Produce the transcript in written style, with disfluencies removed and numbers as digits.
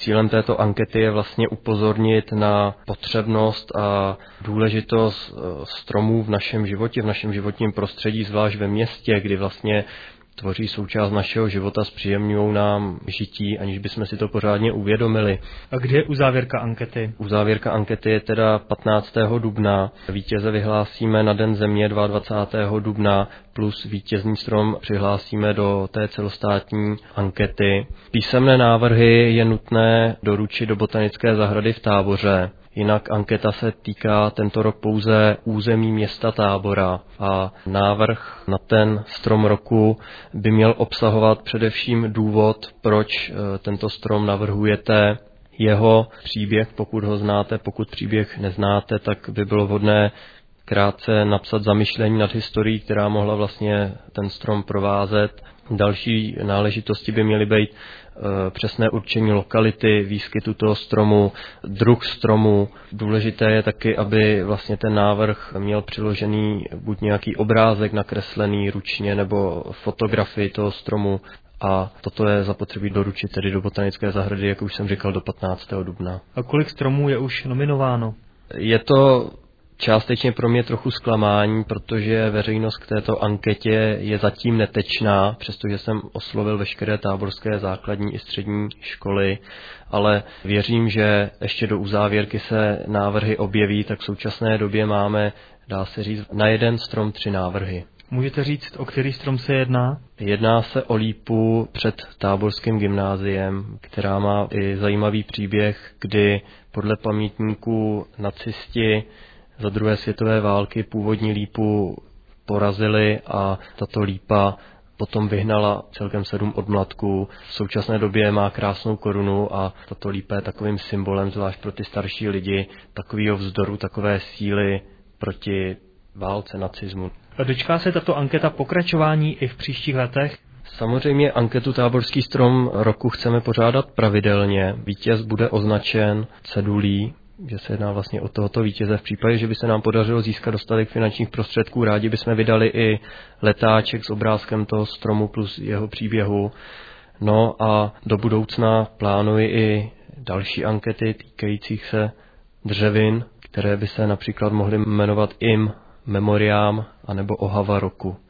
Cílem této ankety je vlastně upozornit na potřebnost a důležitost stromů v našem životě, v našem životním prostředí, zvlášť ve městě, kdy vlastně tvoří součást našeho života, zpříjemňují nám žití, aniž bychom si to pořádně uvědomili. A kde je uzávěrka ankety? Uzávěrka ankety je teda 15. dubna. Vítěze vyhlásíme na Den země 22. dubna, plus vítězný strom přihlásíme do té celostátní ankety. Písemné návrhy je nutné doručit do botanické zahrady v Táboře. Jinak anketa se týká tento rok pouze území města Tábora a návrh na ten strom roku by měl obsahovat především důvod, proč tento strom navrhujete, jeho příběh, pokud ho znáte, pokud příběh neznáte, tak by bylo vhodné krátce napsat zamyšlení nad historií, která mohla vlastně ten strom provázet. Další náležitosti by měly být přesné určení lokality, výskytu toho stromu, druh stromu. Důležité je taky, aby vlastně ten návrh měl přiložený buď nějaký obrázek nakreslený ručně nebo fotografii toho stromu. A toto je zapotřebí doručit tedy do botanické zahrady, jak už jsem říkal, do 15. dubna. A kolik stromů je už nominováno? Je to částečně pro mě trochu zklamání, protože veřejnost k této anketě je zatím netečná, přestože jsem oslovil veškeré táborské základní i střední školy, ale věřím, že ještě do uzávěrky se návrhy objeví, tak v současné době máme, dá se říct, na jeden strom 3 návrhy. Můžete říct, o který strom se jedná? Jedná se o lípu před Táborským gymnáziem, která má i zajímavý příběh, kdy podle pamětníků nacisti za druhé světové války původní lípu porazili a tato lípa potom vyhnala celkem 7 odmladků. V současné době má krásnou korunu a tato lípa je takovým symbolem, zvlášť pro ty starší lidi, takového vzdoru, takové síly proti válce, nacismu. A dočká se tato anketa pokračování i v příštích letech? Samozřejmě anketu Táborský strom roku chceme pořádat pravidelně. Vítěz bude označen cedulí, že se jedná vlastně o tohoto vítěze. V případě, že by se nám podařilo získat dostatek finančních prostředků, rádi bychom vydali i letáček s obrázkem toho stromu plus jeho příběhu. No a do budoucna plánuji i další ankety týkajících se dřevin, které by se například mohly jmenovat IM, Memoriám anebo Ohava roku.